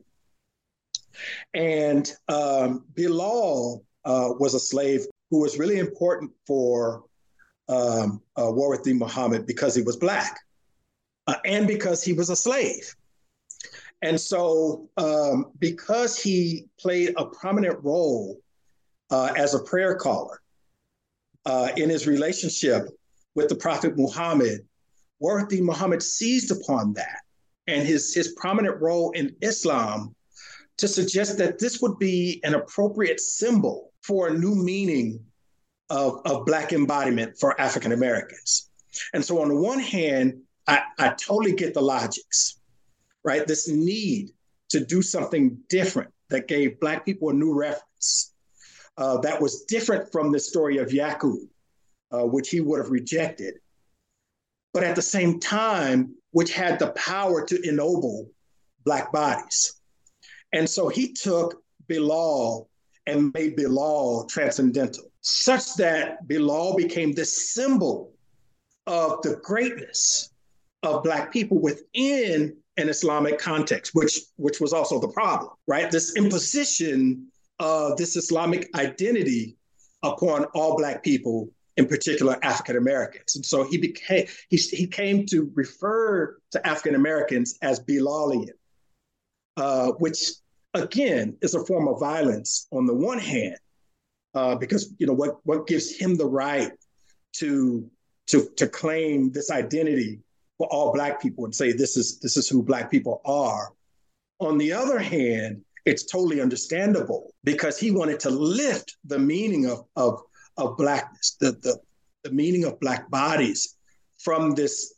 And Bilal was a slave who was really important for Warith Muhammad because he was Black and because he was a slave. And so because he played a prominent role as a prayer caller in his relationship with the Prophet Muhammad, Warith Muhammad seized upon that and his prominent role in Islam to suggest that this would be an appropriate symbol for a new meaning of Black embodiment for African Americans. And so on the one hand, I totally get the logics, right? This need to do something different that gave Black people a new reference that was different from the story of Yaqub, which he would have rejected, but at the same time, which had the power to ennoble Black bodies. And so he took Bilal and made Bilal transcendental, such that Bilal became this symbol of the greatness of Black people within an Islamic context, which was also the problem, right? This imposition of this Islamic identity upon all Black people, in particular African Americans. And so he came to refer to African Americans as Bilalian, which again is a form of violence on the one hand, because what gives him the right to claim this identity for all Black people and say this is who Black people are. On the other hand, it's totally understandable because he wanted to lift the meaning of Blackness, the meaning of Black bodies from this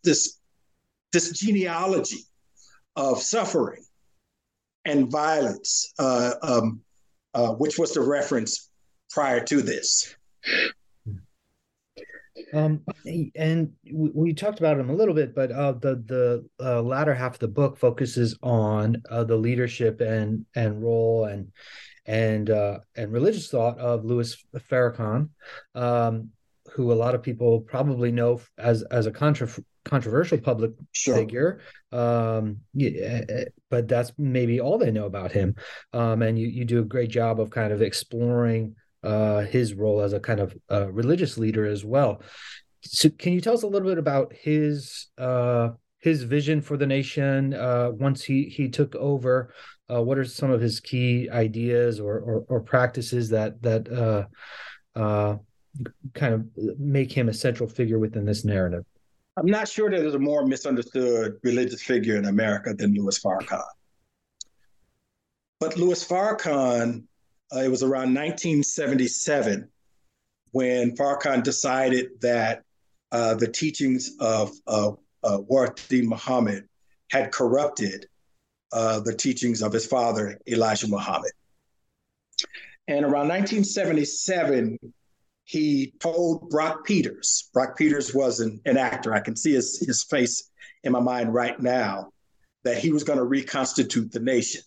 genealogy of suffering and violence, which was the reference prior to this. And we talked about him a little bit, but the latter half of the book focuses on the leadership and role and religious thought of Louis Farrakhan, who a lot of people probably know as a controversial public figure. But that's maybe all they know about him. And you do a great job of kind of exploring his role as a kind of religious leader as well. So can you tell us a little bit about his vision for the nation once he took over? What are some of his key ideas or practices that uh, kind of make him a central figure within this narrative? I'm not sure that there's a more misunderstood religious figure in America than Louis Farrakhan. But Louis Farrakhan, it was around 1977 when Farrakhan decided that the teachings of Warathine Muhammad had corrupted the teachings of his father, Elijah Muhammad. And around 1977, he told Brock Peters. Brock Peters was an actor. I can see his face in my mind right now, that he was going to reconstitute the nation,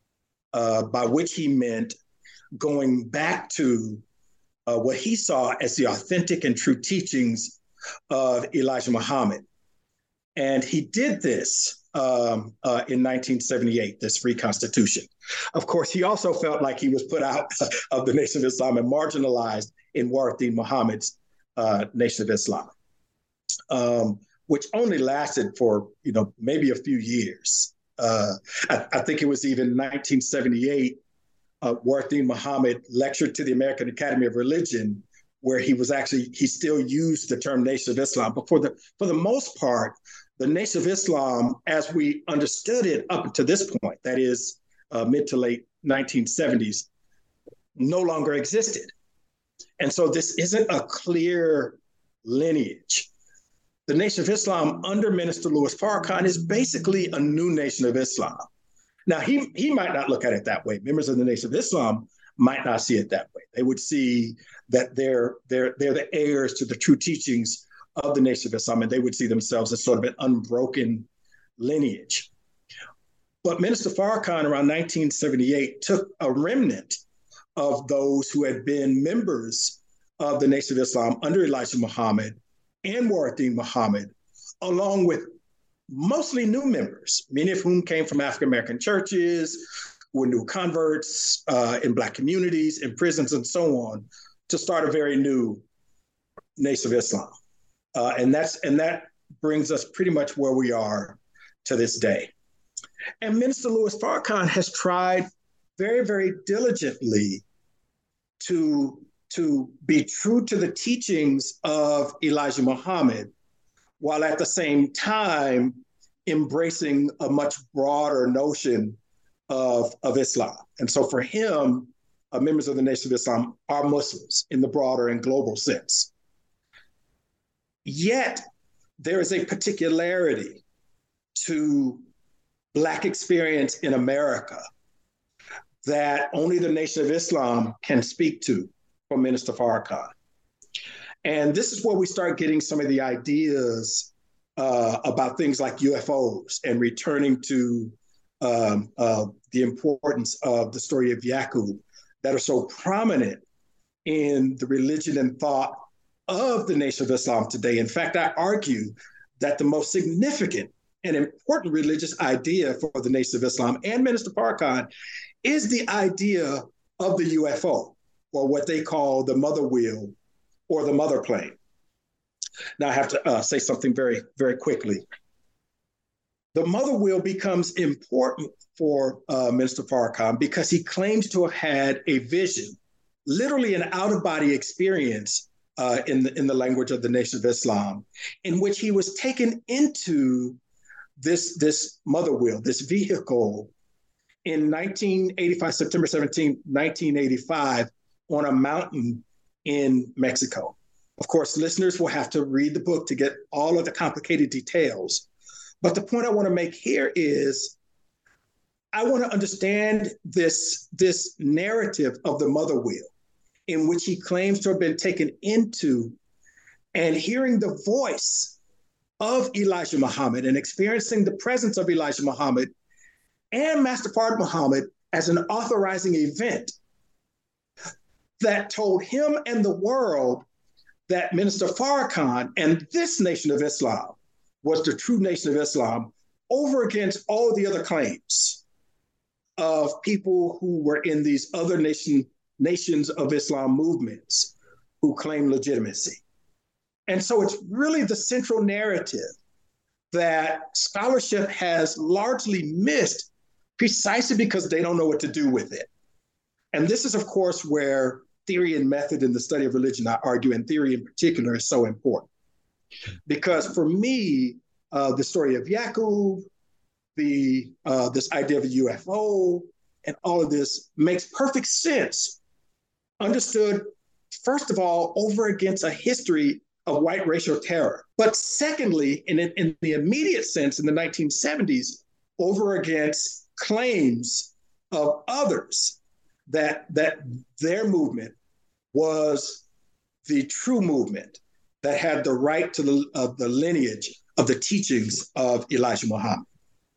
by which he meant going back to what he saw as the authentic and true teachings of Elijah Muhammad. And he did this in 1978, this reconstitution. Of course, he also felt like he was put out of the Nation of Islam and marginalized in Warathine Muhammad's Nation of Islam, which only lasted for maybe a few years. I think it was even 1978. Warathine Muhammad lectured to the American Academy of Religion, where he still used the term Nation of Islam. But for the most part, the Nation of Islam, as we understood it up to this point, that is mid to late 1970s, no longer existed. And so this isn't a clear lineage. The Nation of Islam under Minister Louis Farrakhan is basically a new Nation of Islam. Now, he might not look at it that way. Members of the Nation of Islam might not see it that way. They would see that they're the heirs to the true teachings of the Nation of Islam, and they would see themselves as sort of an unbroken lineage. But Minister Farrakhan around 1978 took a remnant of those who had been members of the Nation of Islam under Elijah Muhammad and Warathine Muhammad, along with mostly new members, many of whom came from African-American churches, were new converts in Black communities, in prisons, and so on, to start a very new Nation of Islam. And that brings us pretty much where we are to this day. And Minister Louis Farrakhan has tried very, very diligently to be true to the teachings of Elijah Muhammad, while at the same time embracing a much broader notion of Islam. And so for him, members of the Nation of Islam are Muslims in the broader and global sense. Yet there is a particularity to Black experience in America that only the Nation of Islam can speak to for Minister Farrakhan. And this is where we start getting some of the ideas about things like UFOs and returning to the importance of the story of Yaqub that are so prominent in the religion and thought of the Nation of Islam today. In fact, I argue that the most significant and important religious idea for the Nation of Islam and Minister Farrakhan is the idea of the UFO, or what they call the mother wheel or the mother plane. Now I have to say something very, very quickly. The mother wheel becomes important for Minister Farrakhan because he claims to have had a vision, literally an out-of-body experience in the language of the Nation of Islam, in which he was taken into this mother wheel, this vehicle, in 1985, September 17, 1985, on a mountain in Mexico. Of course, listeners will have to read the book to get all of the complicated details. But the point I want to make here is I want to understand this narrative of the mother wheel, in which he claims to have been taken into, and hearing the voice of Elijah Muhammad and experiencing the presence of Elijah Muhammad and Master Fard Muhammad as an authorizing event that told him and the world that Minister Farrakhan and this Nation of Islam was the true Nation of Islam, over against all the other claims of people who were in these other nations of Islam movements who claim legitimacy. And so it's really the central narrative that scholarship has largely missed precisely because they don't know what to do with it. And this is, of course, where theory and method in the study of religion, I argue, and theory in particular, is so important. Because for me, the story of Yaqub, this idea of a UFO, and all of this makes perfect sense, understood, first of all, over against a history of white racial terror. But secondly, in the immediate sense, in the 1970s, over against claims of others that their movement was the true movement that had the right to the lineage of the teachings of Elijah Muhammad.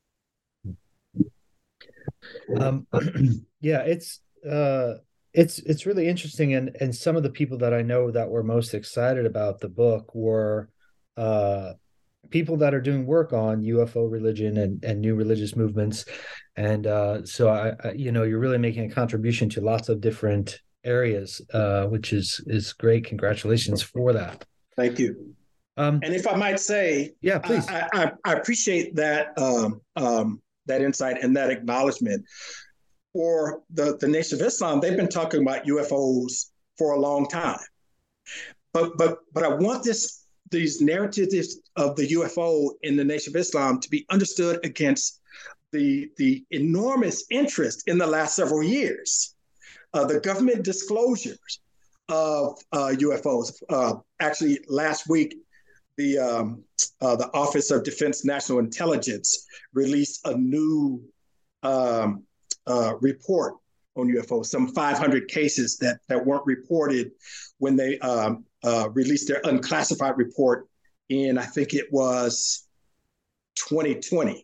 Yeah, it's really interesting, and some of the people that I know that were most excited about the book were people that are doing work on UFO religion and new religious movements, and so I you're really making a contribution to lots of different areas, which is great. Congratulations for that. Thank you. And if I might say, yeah, please. I appreciate that that insight and that acknowledgement. For the Nation of Islam, they've been talking about UFOs for a long time. But I want these narratives of the UFO in the Nation of Islam to be understood against the enormous interest in the last several years. The government disclosures of UFOs. Actually, last week, the Office of Defense National Intelligence released a new report on UFOs, some 500 cases that weren't reported when they released their unclassified report in, I think it was 2020,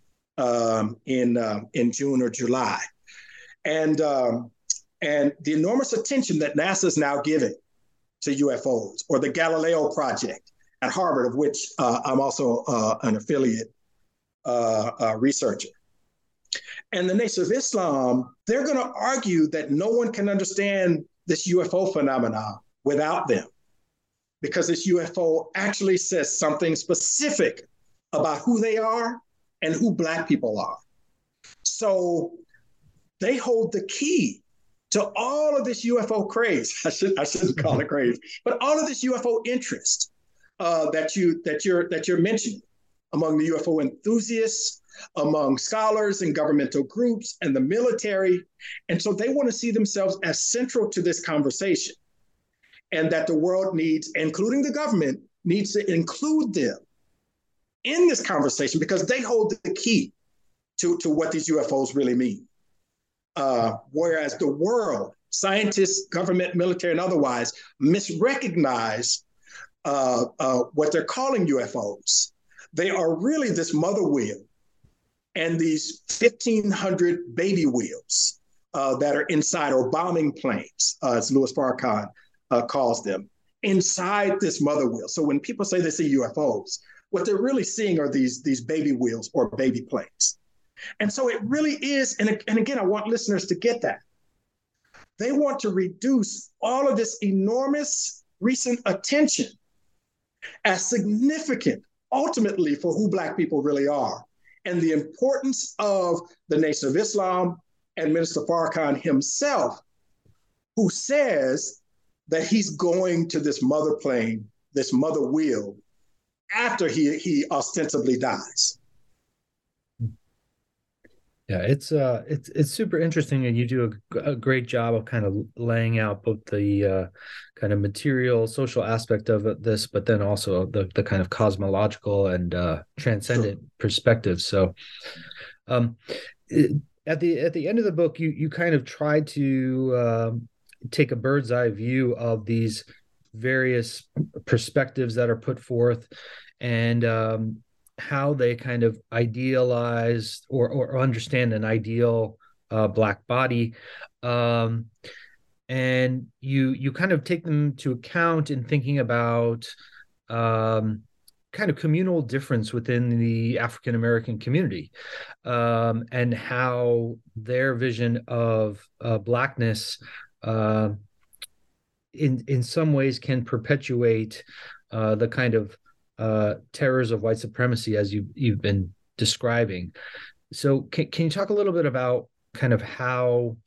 in June or July. And the enormous attention that NASA is now giving to UFOs, or the Galileo Project at Harvard, of which I'm also an affiliate researcher. And the Nation of Islam, they're going to argue that no one can understand this UFO phenomenon without them, because this UFO actually says something specific about who they are and who Black people are. So they hold the key to all of this UFO craze. I shouldn't call it craze, but all of this UFO interest that you're mentioning among the UFO enthusiasts, among scholars and governmental groups and the military. And so they want to see themselves as central to this conversation, and that the world needs, including the government, needs to include them in this conversation, because they hold the key to what these UFOs really mean. Whereas the world, scientists, government, military, and otherwise, misrecognize what they're calling UFOs. They are really this mother wheel and these 1,500 baby wheels that are inside, or bombing planes, as Louis Farrakhan calls them, inside this mother wheel. So when people say they see UFOs, what they're really seeing are these baby wheels or baby planes. And so it really is, and again, I want listeners to get that. They want to reduce all of this enormous recent attention as significant, ultimately, for who Black people really are, and the importance of the Nation of Islam and Minister Farrakhan himself, who says that he's going to this mother plane, this mother wheel, after he ostensibly dies. Yeah, it's super interesting, and you do a great job of kind of laying out both the kind of material, social aspect of this, but then also the kind of cosmological and transcendent perspective. So, at the end of the book, you kind of try to take a bird's eye view of these various perspectives that are put forth, and how they kind of idealize or understand an ideal Black body. And you kind of take them to account in thinking about kind of communal difference within the African-American community, and how their vision of Blackness in some ways can perpetuate the kind of terrors of white supremacy as you've been describing. So can you talk a little bit about kind of how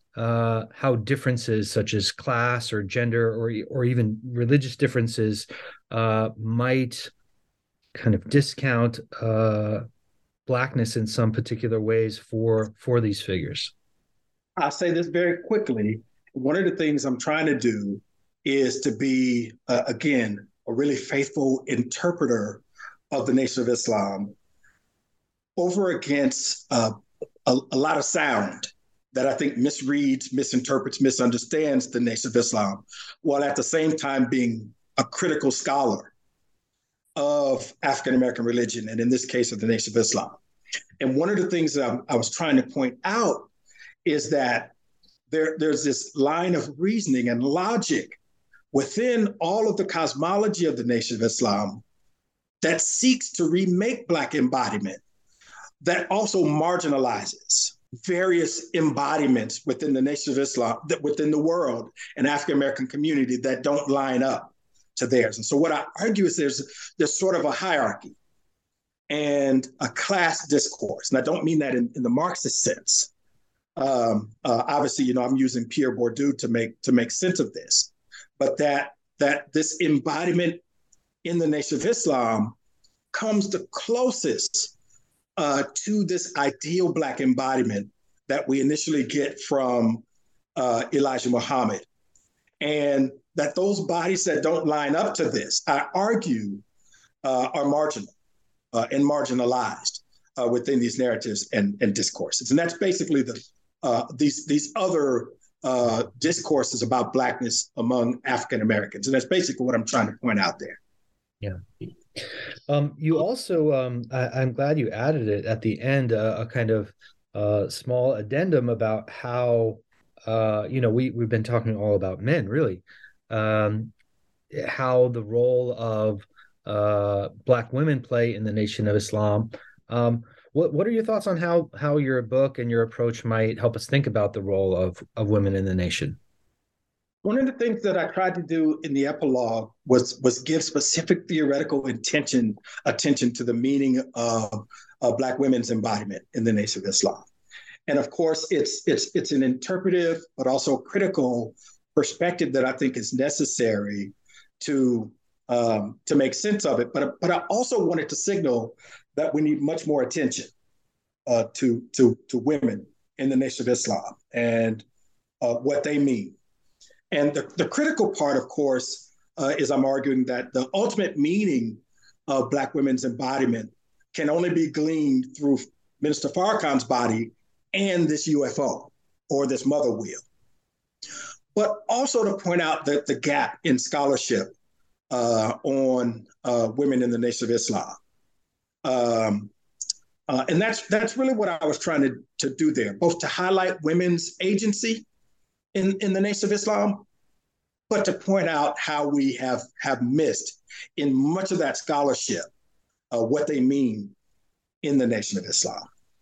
differences such as class or gender or even religious differences might kind of discount Blackness in some particular ways for these figures? I'll say this very quickly. One of the things I'm trying to do is to be, again, a really faithful interpreter of the Nation of Islam over against a lot of sound that I think misreads, misinterprets, misunderstands the Nation of Islam, while at the same time being a critical scholar of African American religion, and in this case of the Nation of Islam. And one of the things that I was trying to point out is that there's this line of reasoning and logic within all of the cosmology of the Nation of Islam that seeks to remake Black embodiment, that also marginalizes various embodiments within the Nation of Islam, within the world and African American community that don't line up to theirs. And so what I argue is there's sort of a hierarchy and a class discourse. And I don't mean that in the Marxist sense. Obviously, I'm using Pierre Bourdieu to make sense of this, but that this embodiment in the Nation of Islam comes the closest to this ideal Black embodiment that we initially get from Elijah Muhammad. And that those bodies that don't line up to this, I argue, are marginal and marginalized within these narratives and discourses. And that's basically these other discourses about Blackness among African Americans. And that's basically what I'm trying to point out there. Yeah. You also, I'm glad you added it at the end, a kind of small addendum about how, we've been talking all about men, really, how the role of Black women play in the Nation of Islam. What are your thoughts on how your book and your approach might help us think about the role of women in the nation? One of the things that I tried to do in the epilogue was give specific theoretical attention to the meaning of Black women's embodiment in the Nation of Islam. And of course, it's an interpretive, but also critical perspective that I think is necessary to make sense of it. But I also wanted to signal that we need much more attention to women in the Nation of Islam and what they mean. And the critical part, of course, is I'm arguing that the ultimate meaning of Black women's embodiment can only be gleaned through Minister Farrakhan's body and this UFO or this mother wheel. But also to point out that the gap in scholarship on women in the Nation of Islam. And that's really what I was trying to do there, both to highlight women's agency in the Nation of Islam, but to point out how we have missed in much of that scholarship what they mean in the Nation of Islam.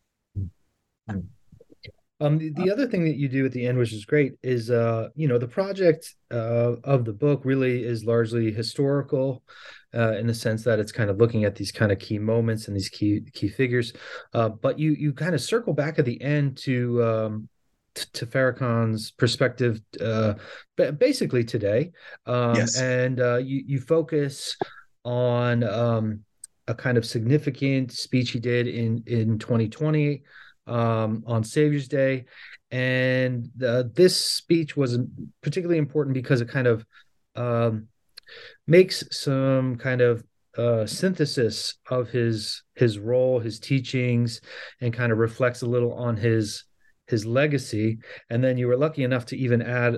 The other thing that you do at the end, which is great, is the project of the book really is largely historical in the sense that it's kind of looking at these kind of key moments and these key figures, but you kind of circle back at the end to Farrakhan's perspective, basically today, Yes. And you focus on a kind of significant speech he did in 2020 on Savior's Day, and this speech was particularly important because it kind of makes some kind of synthesis of his role, his teachings, and kind of reflects a little on his legacy. And then you were lucky enough to even add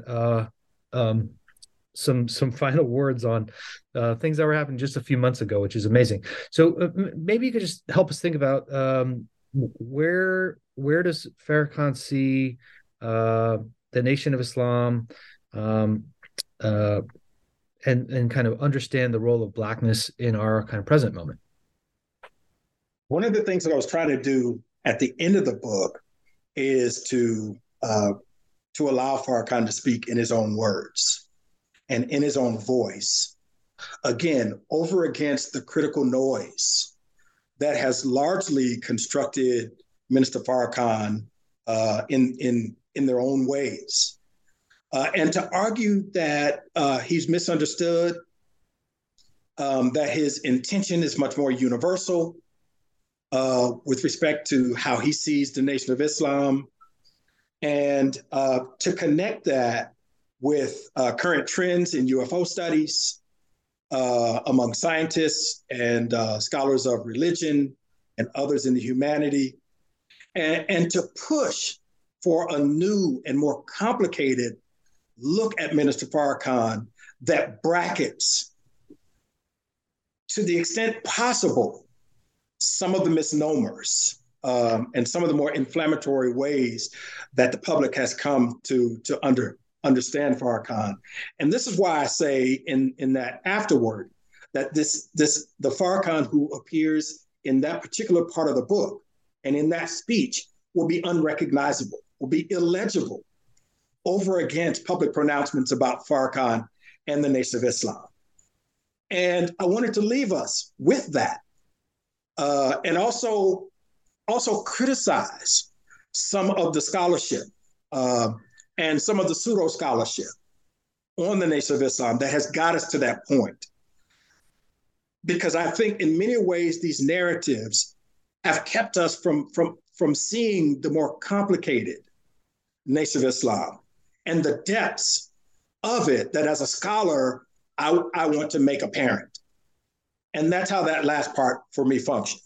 some final words on things that were happening just a few months ago, which is amazing. So maybe you could just help us think about where does Farrakhan see the Nation of Islam and kind of understand the role of Blackness in our kind of present moment? One of the things that I was trying to do at the end of the book is to allow Farrakhan to speak in his own words and in his own voice again, over against the critical noise that has largely constructed Minister Farrakhan in their own ways. And to argue that he's misunderstood, that his intention is much more universal with respect to how he sees the Nation of Islam, and to connect that with current trends in UFO studies among scientists and scholars of religion and others in the humanity, and to push for a new and more complicated look at Minister Farrakhan that brackets, to the extent possible, some of the misnomers and some of the more inflammatory ways that the public has come to understand Farrakhan. And this is why I say in that afterword that the Farrakhan who appears in that particular part of the book and in that speech will be unrecognizable, will be illegible over against public pronouncements about Farrakhan and the Nation of Islam. And I wanted to leave us with that, and also criticize some of the scholarship and some of the pseudo scholarship on the Nation of Islam that has got us to that point. Because I think in many ways these narratives have kept us from seeing the more complicated Nation of Islam and the depths of it that as a scholar, I want to make apparent. And that's how that last part for me functioned.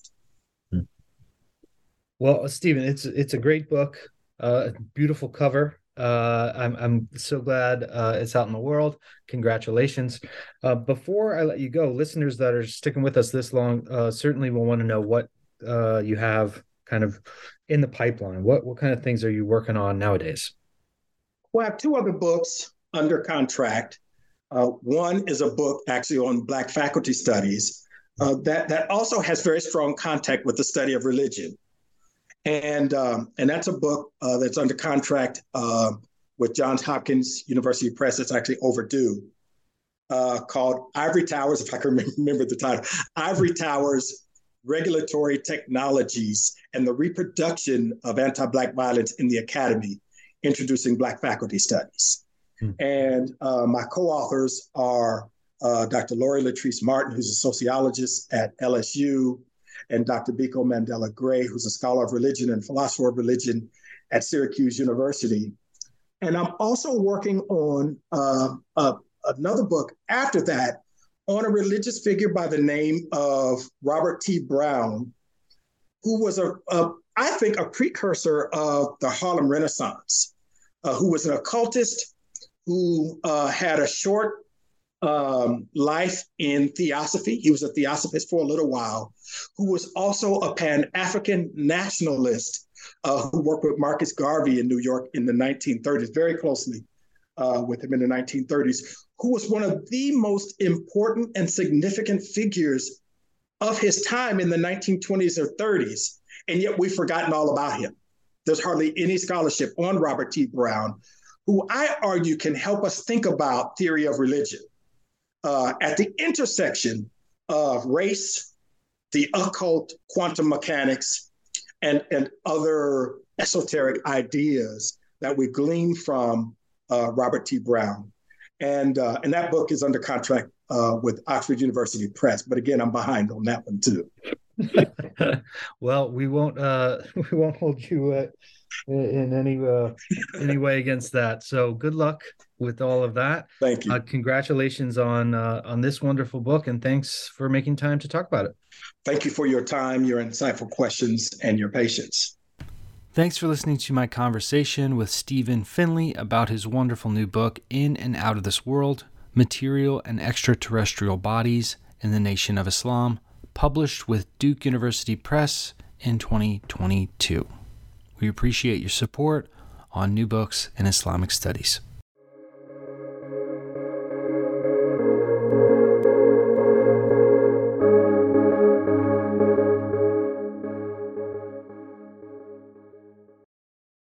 Well, Stephen, it's a great book, beautiful cover. I'm so glad it's out in the world. Congratulations. Before I let you go, listeners that are sticking with us this long certainly will want to know what you have kind of in the pipeline. What kind of things are you working on nowadays? Well, I have two other books under contract. One is a book actually on Black faculty studies that also has very strong contact with the study of religion. And that's a book that's under contract with Johns Hopkins University Press. It's actually overdue, called Ivory Towers, if I can remember the title, Ivory Towers, Regulatory Technologies and the Reproduction of Anti-Black Violence in the Academy, Introducing Black Faculty Studies. And my co-authors are Dr. Lori Latrice Martin, who's a sociologist at LSU, and Dr. Biko Mandela Gray, who's a scholar of religion and philosopher of religion at Syracuse University. And I'm also working on another book after that on a religious figure by the name of Robert T. Brown, who was I think a precursor of the Harlem Renaissance, who was an occultist who had a short life in theosophy. He was a theosophist for a little while, who was also a Pan-African nationalist who worked with Marcus Garvey in New York in the 1930s, very closely with him in the 1930s, who was one of the most important and significant figures of his time in the 1920s or 30s, and yet we've forgotten all about him. There's hardly any scholarship on Robert T. Brown, who I argue can help us think about theory of religion at the intersection of race, the occult, quantum mechanics, and other esoteric ideas that we glean from Robert T. Brown. And that book is under contract with Oxford University Press. But again, I'm behind on that one too. Well, we won't hold you in any way against that. So good luck with all of that. Thank you. Congratulations on this wonderful book, and thanks for making time to talk about it. Thank you for your time, your insightful questions, and your patience. Thanks for listening to my conversation with Stephen Finley about his wonderful new book, In and Out of This World, Material and Extraterrestrial Bodies in the Nation of Islam, published with Duke University Press in 2022. We appreciate your support on New Books in Islamic Studies.